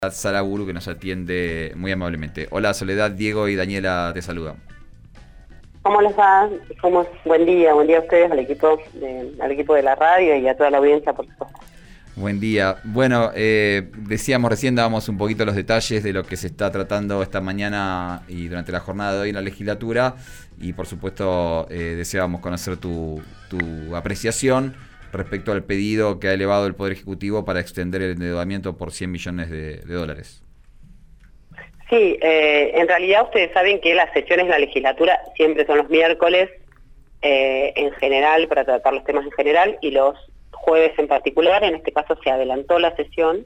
Saraburu, que nos atiende muy amablemente. Hola Soledad, Diego y Daniela te saludan. ¿Cómo les va? Buen día a ustedes, al equipo de la radio y a toda la audiencia, por supuesto. Buen día. Bueno, decíamos recién, dábamos un poquito los detalles de lo que se está tratando esta mañana y durante la jornada de hoy en la legislatura, y por supuesto deseábamos conocer tu apreciación respecto al pedido que ha elevado el Poder Ejecutivo para extender el endeudamiento por 100 millones de dólares. Sí, en realidad ustedes saben que las sesiones de la legislatura siempre son los miércoles, en general, para tratar los temas en general, y los jueves en particular. En este caso se adelantó la sesión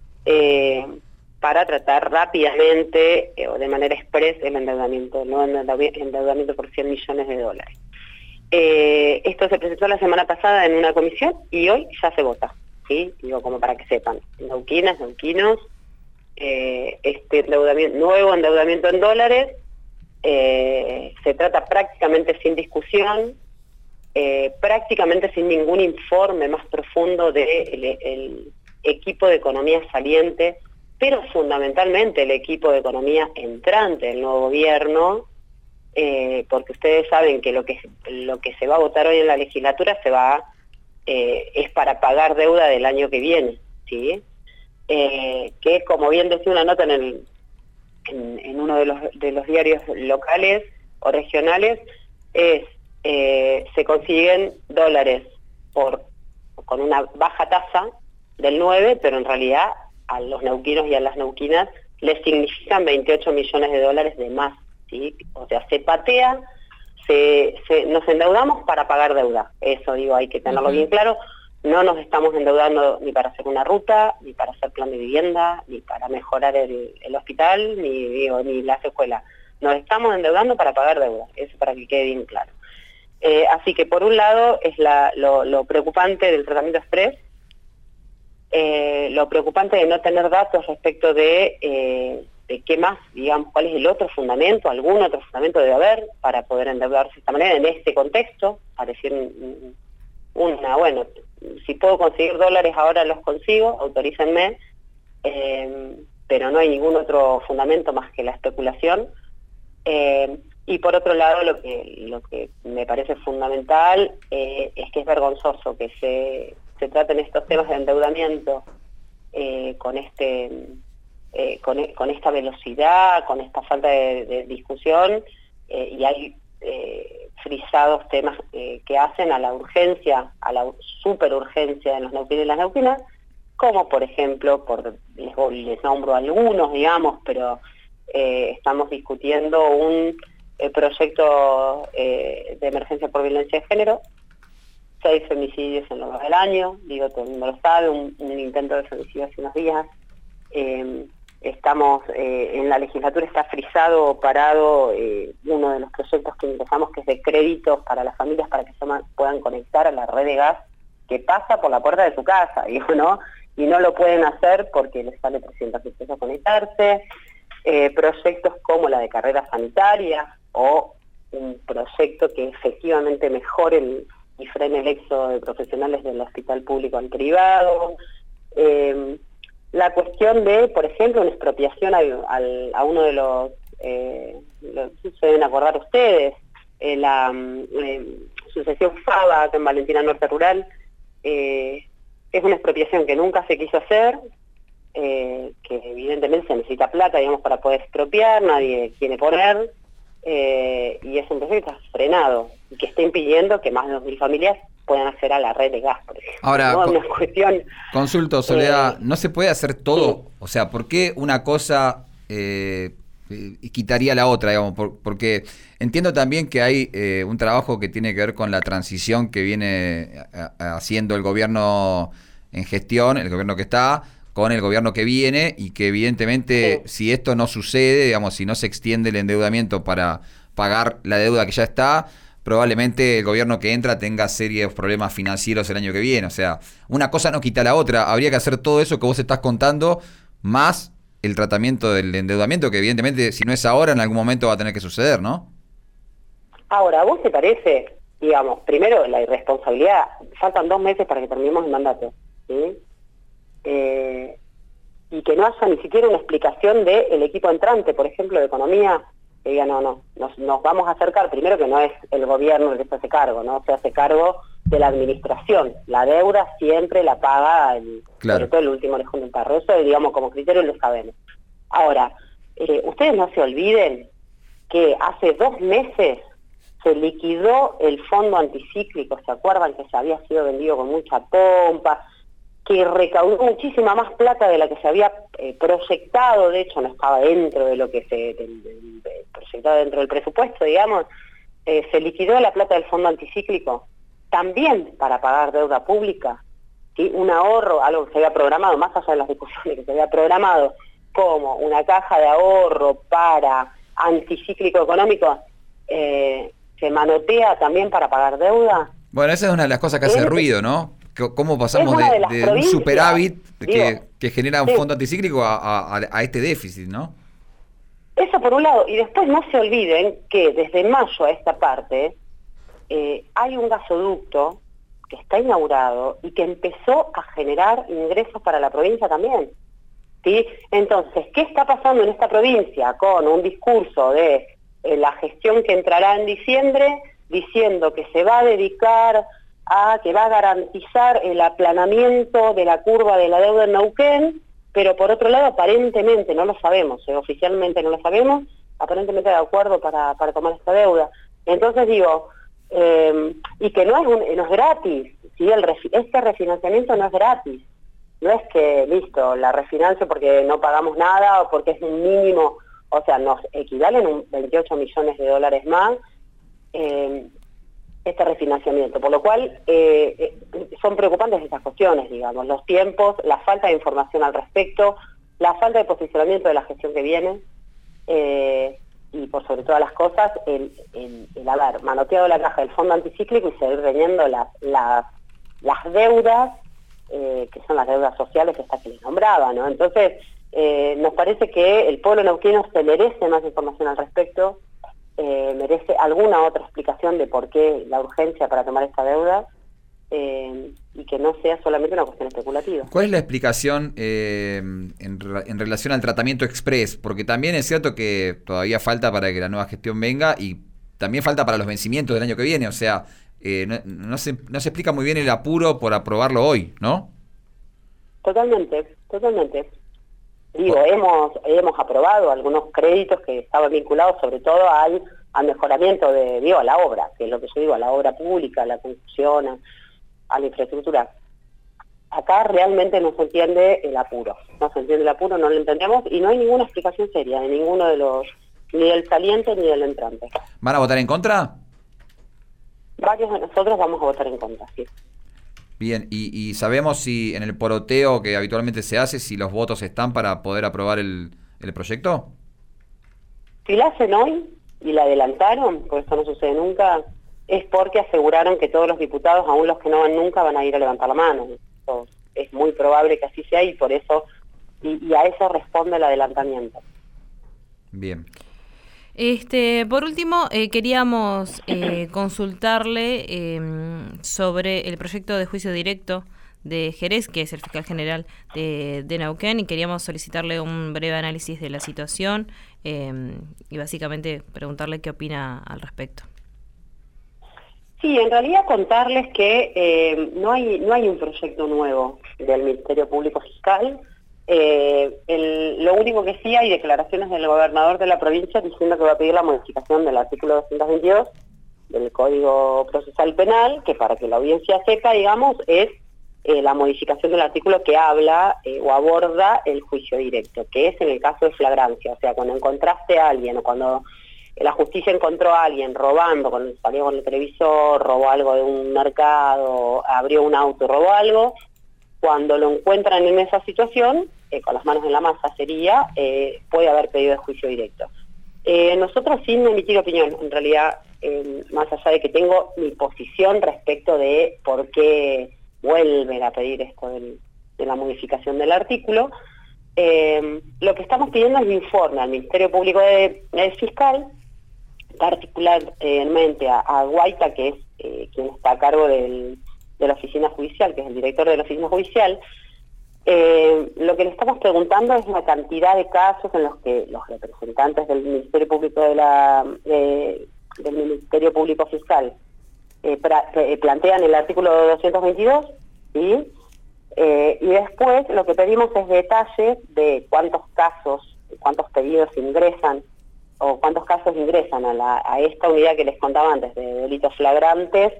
para tratar rápidamente o de manera express el endeudamiento, el nuevo endeudamiento por 100 millones de dólares. Esto se presentó la semana pasada en una comisión y hoy ya se vota, ¿sí? Digo, como para que sepan, neuquinas, neuquinos, este nuevo endeudamiento en dólares se trata prácticamente sin discusión, prácticamente sin ningún informe más profundo del equipo de economía saliente, pero fundamentalmente el equipo de economía entrante del nuevo gobierno, porque ustedes saben que lo que se va a votar hoy en la legislatura es para pagar deuda del año que viene, ¿sí? Que, como bien decía una nota en uno de los diarios locales o regionales, se consiguen dólares con una baja tasa del 9, pero en realidad a los neuquinos y a las neuquinas les significan 28 millones de dólares de más, ¿sí? O sea, se patea, nos endeudamos para pagar deuda. Eso, digo, hay que tenerlo bien claro. No nos estamos endeudando ni para hacer una ruta, ni para hacer plan de vivienda, ni para mejorar el hospital, ni las escuelas. Nos estamos endeudando para pagar deuda, eso para que quede bien claro. Así que por un lado es lo preocupante del tratamiento express, lo preocupante de no tener datos respecto de qué más, digamos, cuál es el otro fundamento, algún otro fundamento debe haber para poder endeudarse de esta manera en este contexto, para decir bueno, si puedo conseguir dólares ahora los consigo, autorícenme, pero no hay ningún otro fundamento más que la especulación. Y por otro lado, lo que me parece fundamental es que es vergonzoso que se traten estos temas de endeudamiento con esta velocidad, con esta falta de discusión, y hay frisados temas que hacen a la urgencia, a la superurgencia de los neuquinos y las neuquinas, como por ejemplo, les nombro algunos, digamos, pero estamos discutiendo un proyecto de emergencia por violencia de género, 6 femicidios en lo del año, digo, todo el mundo lo sabe, un intento de femicidio hace unos días. Estamos en la legislatura, está frisado, parado uno de los proyectos que empezamos, que es de créditos para las familias para que se puedan conectar a la red de gas que pasa por la puerta de su casa, digo, ¿no? Y no lo pueden hacer porque les sale 300 pesos conectarse. Proyectos como la de carrera sanitaria, o un proyecto que efectivamente mejore y frene el éxodo de profesionales del hospital público al privado. La cuestión de, por ejemplo, una expropiación a uno de los se deben acordar ustedes, la sucesión Fava en Valentina Norte Rural, es una expropiación que nunca se quiso hacer, que evidentemente se necesita plata, digamos, para poder expropiar, nadie quiere poner, y es un proyecto que está frenado y que está impidiendo que más de 2.000 familias puedan acceder a la red de gas, por ejemplo. Ahora, ¿no? Una cuestión, consulto, Soledad, ¿no se puede hacer todo? Sí. O sea, ¿por qué una cosa quitaría la otra, digamos? Porque entiendo también que hay un trabajo que tiene que ver con la transición que viene haciendo el gobierno en gestión, el gobierno que está, con el gobierno que viene, y que evidentemente si esto no sucede, digamos, si no se extiende el endeudamiento para pagar la deuda que ya está, probablemente el gobierno que entra tenga serios problemas financieros el año que viene. O sea, una cosa no quita la otra. Habría que hacer todo eso que vos estás contando, más el tratamiento del endeudamiento, que evidentemente si no es ahora, en algún momento va a tener que suceder, ¿no? Ahora, ¿a vos te parece, digamos, primero la irresponsabilidad? Faltan 2 meses para que terminemos el mandato, ¿sí? y que no haya ni siquiera una explicación del equipo entrante, por ejemplo, de Economía, que diga, nos vamos a acercar, primero que no es el gobierno el que se hace cargo, ¿no? Se hace cargo de la administración, la deuda siempre la paga, sobre todo el último orejón del tarro, eso digamos como criterio lo sabemos. Ahora, ustedes no se olviden que hace 2 meses se liquidó el fondo anticíclico, ¿se acuerdan que se había sido vendido con mucha pompa? Que recaudó muchísima más plata de la que se había proyectado, de hecho no estaba dentro de lo que se proyectado dentro del presupuesto, digamos, se liquidó la plata del fondo anticíclico, también para pagar deuda pública, ¿sí? Un ahorro, algo que se había programado, más allá de las discusiones que se había programado, como una caja de ahorro para anticíclico económico, se manotea también para pagar deuda. Bueno, esa es una de las cosas que hace ruido, ¿no? ¿Cómo pasamos de un superávit que genera un fondo anticíclico a este déficit, ¿no? Eso por un lado. Y después no se olviden que desde mayo a esta parte hay un gasoducto que está inaugurado y que empezó a generar ingresos para la provincia también, ¿sí? Entonces, ¿qué está pasando en esta provincia con un discurso de la gestión que entrará en diciembre diciendo que se va a dedicar que va a garantizar el aplanamiento de la curva de la deuda en Neuquén, pero por otro lado aparentemente, no lo sabemos, oficialmente no lo sabemos, aparentemente de acuerdo para tomar esta deuda? Entonces digo, y que no es gratis, ¿sí? Este refinanciamiento no es gratis, no es que listo, la refinancio porque no pagamos nada o porque es un mínimo, o sea, nos equivalen un 28 millones de dólares más, este refinanciamiento, por lo cual son preocupantes estas cuestiones, digamos, los tiempos, la falta de información al respecto, la falta de posicionamiento de la gestión que viene, y por sobre todas las cosas, el haber manoteado la caja del fondo anticíclico y seguir teniendo las deudas, que son las deudas sociales estas que les nombraba, ¿no? Entonces, nos parece que el pueblo neuquino se merece más información al respecto, merece alguna otra explicación de por qué la urgencia para tomar esta deuda, y que no sea solamente una cuestión especulativa. ¿Cuál es la explicación en relación al tratamiento express? Porque también es cierto que todavía falta para que la nueva gestión venga y también falta para los vencimientos del año que viene, o sea, no se explica muy bien el apuro por aprobarlo hoy, ¿no? Totalmente. Digo, hemos aprobado algunos créditos que estaban vinculados sobre todo al mejoramiento a la obra, que es lo que yo digo, a la obra pública, a la construcción, a la infraestructura. Acá realmente no se entiende el apuro, no lo entendemos y no hay ninguna explicación seria de ninguno de los, ni del saliente ni del entrante. ¿Van a votar en contra? Varios de nosotros vamos a votar en contra, sí. Bien, y sabemos si en el poroteo que habitualmente se hace, si los votos están para poder aprobar el proyecto. Si la hacen hoy y la adelantaron, porque esto no sucede nunca, es porque aseguraron que todos los diputados, aún los que no van nunca, van a ir a levantar la mano. Entonces, es muy probable que así sea y por eso, y a eso responde el adelantamiento. Bien. Por último, queríamos consultarle sobre el proyecto de juicio directo de Jerez, que es el fiscal general de Neuquén, y queríamos solicitarle un breve análisis de la situación y básicamente preguntarle qué opina al respecto. Sí, en realidad contarles que no hay un proyecto nuevo del Ministerio Público Fiscal. Lo único que sí hay declaraciones del gobernador de la provincia diciendo que va a pedir la modificación del artículo 222 del Código Procesal Penal, que para que la audiencia sepa, digamos, es la modificación del artículo que habla o aborda el juicio directo, que es en el caso de flagrancia, o sea, cuando encontraste a alguien o cuando la justicia encontró a alguien robando, cuando salió con el televisor, robó algo de un mercado, abrió un auto, robó algo. Cuando lo encuentran en esa situación, con las manos en la masa sería, puede haber pedido de juicio directo. Nosotros sin emitir opinión, en realidad, más allá de que tengo mi posición respecto de por qué vuelven a pedir esto de la modificación del artículo, lo que estamos pidiendo es un informe al Ministerio Público Fiscal, particularmente a Guaita, que es quien está a cargo de la oficina judicial, que es el director de la oficina judicial, Lo que le estamos preguntando es la cantidad de casos en los que los representantes del Ministerio Público del Ministerio Público Fiscal plantean el artículo 222, ¿sí? Y después lo que pedimos es detalles de cuántos casos, cuántos pedidos ingresan o cuántos casos ingresan a esta unidad que les contaba antes de delitos flagrantes,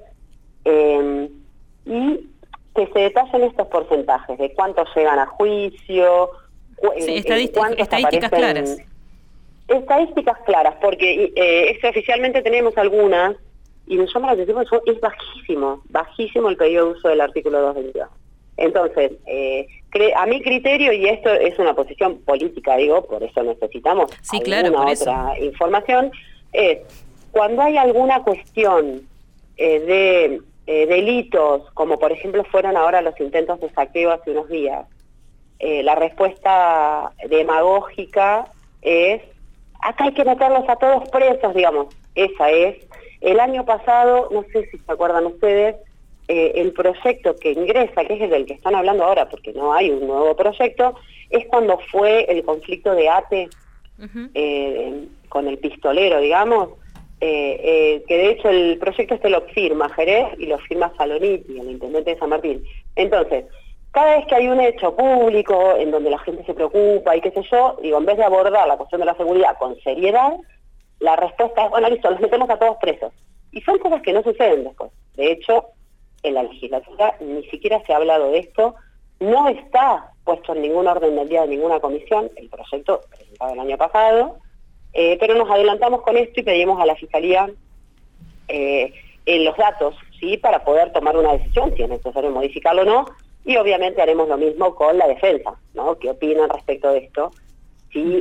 y que se detallen estos porcentajes de cuántos llegan a juicio, sí, estadísticas claras. Estadísticas claras, porque extraoficialmente tenemos algunas, y nos llama la atención porque es bajísimo el pedido de uso del artículo 222. Entonces, a mi criterio, y esto es una posición política, digo, por eso necesitamos otra información, es cuando hay alguna cuestión de delitos, como por ejemplo fueron ahora los intentos de saqueo hace unos días, la respuesta demagógica es, acá hay que meterlos a todos presos, digamos, esa es. El año pasado, no sé si se acuerdan ustedes, el proyecto que ingresa, que es el del que están hablando ahora, porque no hay un nuevo proyecto, es cuando fue el conflicto de ATE con el pistolero, digamos, que de hecho el proyecto este lo firma Jerez y lo firma Saloniti, el intendente de San Martín. Entonces, cada vez que hay un hecho público en donde la gente se preocupa y qué sé yo, digo, en vez de abordar la cuestión de la seguridad con seriedad, la respuesta es, bueno, listo, los metemos a todos presos. Y son cosas que no suceden después. De hecho, en la legislatura ni siquiera se ha hablado de esto, no está puesto en ningún orden del día de ninguna comisión, el proyecto presentado el año pasado, pero nos adelantamos con esto y pedimos a la Fiscalía los datos, ¿sí?, para poder tomar una decisión, si es necesario modificarlo o no, y obviamente haremos lo mismo con la defensa, ¿no?, qué opinan respecto de esto, si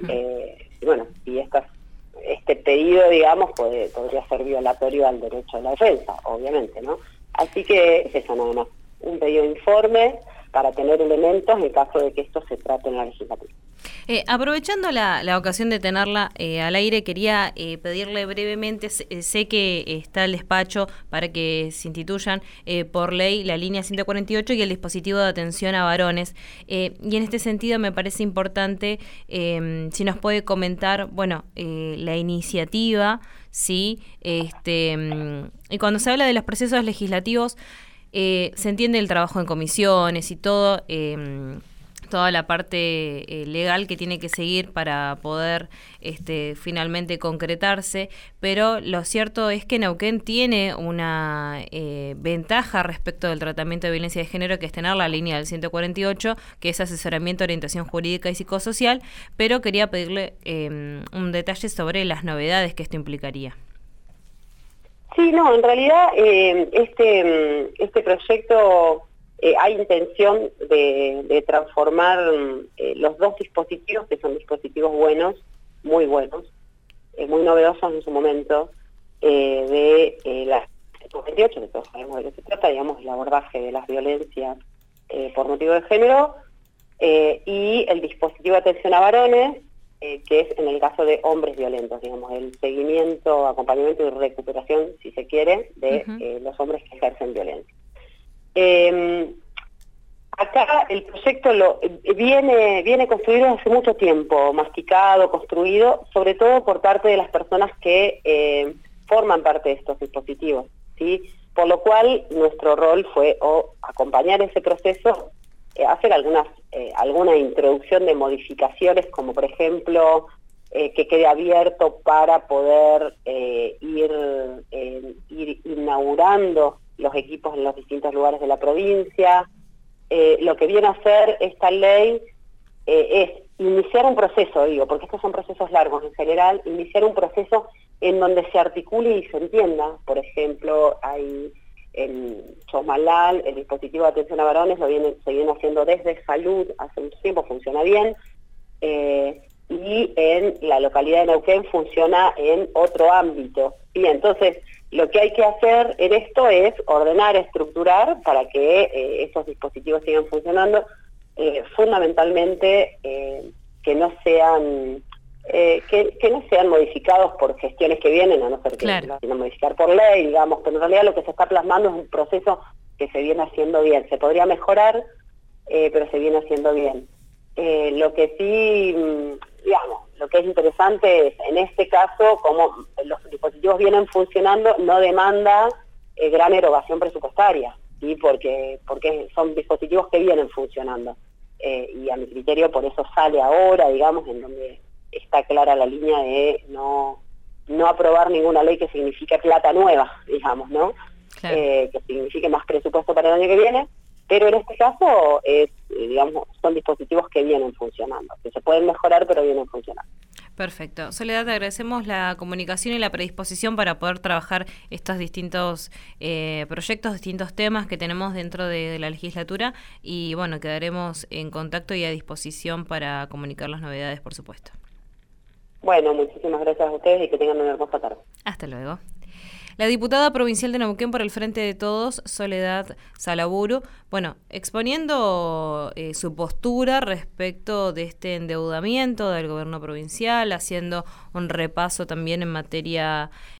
este pedido, digamos, podría ser violatorio al derecho de la defensa, obviamente, ¿no? Así que es eso nada más, un pedido de informe para tener elementos en caso de que esto se trate en la legislatura. Aprovechando la ocasión de tenerla al aire, quería pedirle brevemente, sé que está el despacho para que se instituyan por ley la línea 148 y el dispositivo de atención a varones, y en este sentido me parece importante si nos puede comentar, la iniciativa, ¿sí? Y cuando se habla de los procesos legislativos, se entiende el trabajo en comisiones y todo, toda la parte legal que tiene que seguir para poder finalmente concretarse, pero lo cierto es que Neuquén tiene una ventaja respecto del tratamiento de violencia de género, que es tener la línea del 148, que es asesoramiento, orientación jurídica y psicosocial, pero quería pedirle un detalle sobre las novedades que esto implicaría. Sí, no, en realidad este proyecto hay intención de transformar los dos dispositivos, que son dispositivos buenos, muy buenos, muy novedosos en su momento, de la 128, que todos sabemos de qué se trata, digamos, el abordaje de las violencias por motivo de género, y el dispositivo de atención a varones, que es en el caso de hombres violentos, digamos, el seguimiento, acompañamiento y recuperación, si se quiere, de los hombres que ejercen violencia. Acá el proyecto viene construido hace mucho tiempo, masticado, construido, sobre todo por parte de las personas que forman parte de estos dispositivos, ¿sí? Por lo cual nuestro rol fue acompañar ese proceso, hacer alguna introducción de modificaciones, como por ejemplo que quede abierto para poder ir inaugurando los equipos en los distintos lugares de la provincia. Lo que viene a hacer esta ley es iniciar un proceso, porque estos son procesos largos en general, iniciar un proceso en donde se articule y se entienda. Por ejemplo, hay en Chomalal, el dispositivo de atención a varones se viene haciendo desde salud, hace mucho tiempo, funciona bien, y en la localidad de Neuquén funciona en otro ámbito. Y entonces, lo que hay que hacer en esto es ordenar, estructurar para que esos dispositivos sigan funcionando, fundamentalmente que no sean modificados por gestiones que vienen, a no ser que no modificar por ley, digamos, pero en realidad lo que se está plasmando es un proceso que se viene haciendo bien. Se podría mejorar, pero se viene haciendo bien. Lo que sí, digamos, lo que es interesante es, en este caso, como los dispositivos vienen funcionando, no demanda gran erogación presupuestaria, ¿sí? Porque son dispositivos que vienen funcionando. Y a mi criterio por eso sale ahora, digamos, en donde está clara la línea de no aprobar ninguna ley que signifique plata nueva, digamos, ¿no? Claro. Que signifique más presupuesto para el año que viene, pero en este caso digamos, son dispositivos que vienen funcionando, que se pueden mejorar, pero vienen funcionando. Perfecto. Soledad, te agradecemos la comunicación y la predisposición para poder trabajar estos distintos proyectos, distintos temas que tenemos dentro de la legislatura y bueno, quedaremos en contacto y a disposición para comunicar las novedades, por supuesto. Bueno, muchísimas gracias a ustedes y que tengan una hermosa tarde. Hasta luego. La diputada provincial de Neuquén por el Frente de Todos, Soledad Salaburu, bueno, exponiendo su postura respecto de este endeudamiento del gobierno provincial, haciendo un repaso también en materia